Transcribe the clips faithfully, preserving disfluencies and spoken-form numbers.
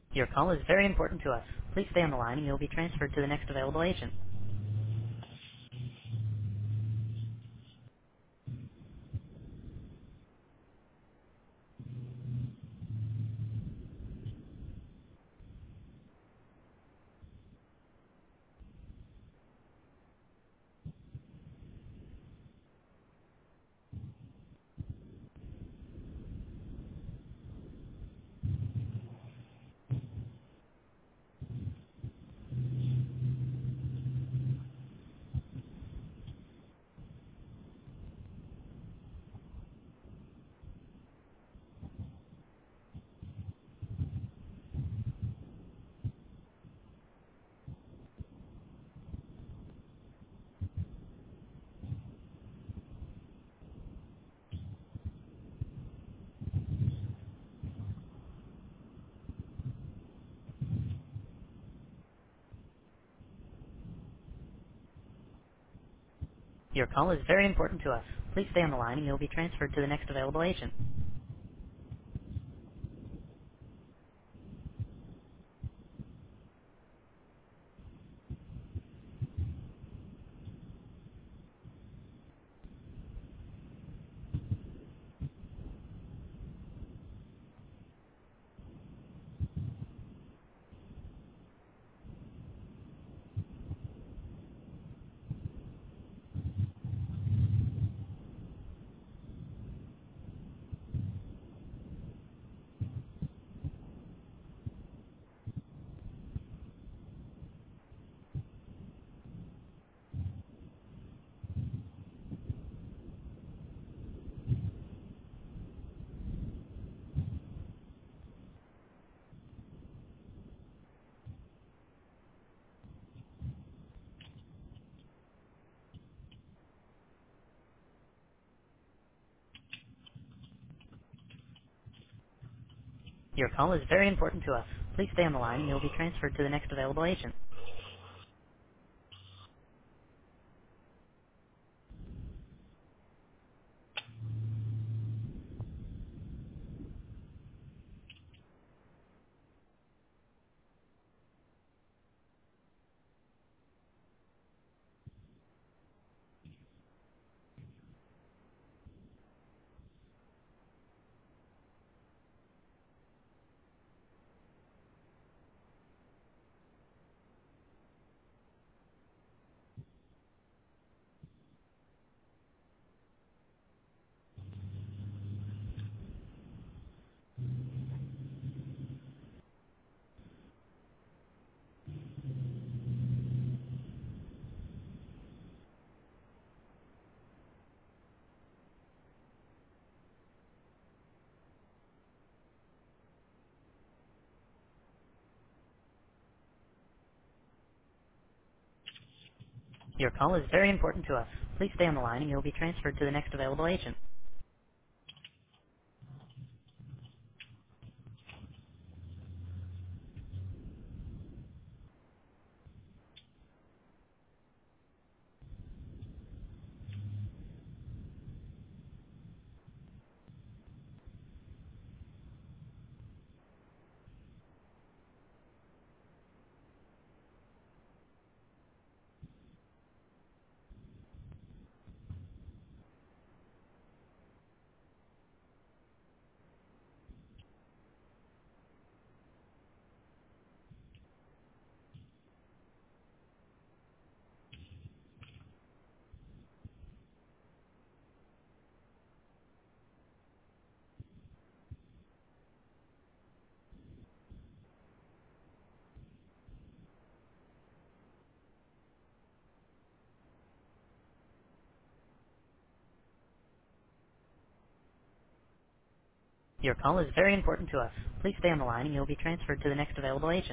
Your call is very important to us. Please stay on the line and you'll be transferred to the next available agent. Your call is very important to us. Please stay on the line and you'll be transferred to the next available agent. Your call is very important to us. Please stay on the line and you'll be transferred to the next available agent. Your call is very important to us. Please stay on the line and you'll be transferred to the next available agent. Your call is very important to us. Please stay on the line and you'll be transferred to the next available agent.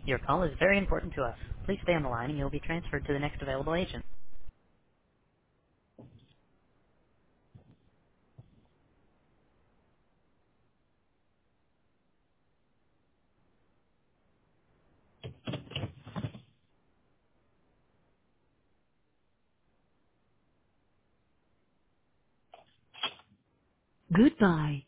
Your call is very important to us. Please stay on the line and you'll be transferred to the next available agent. Goodbye.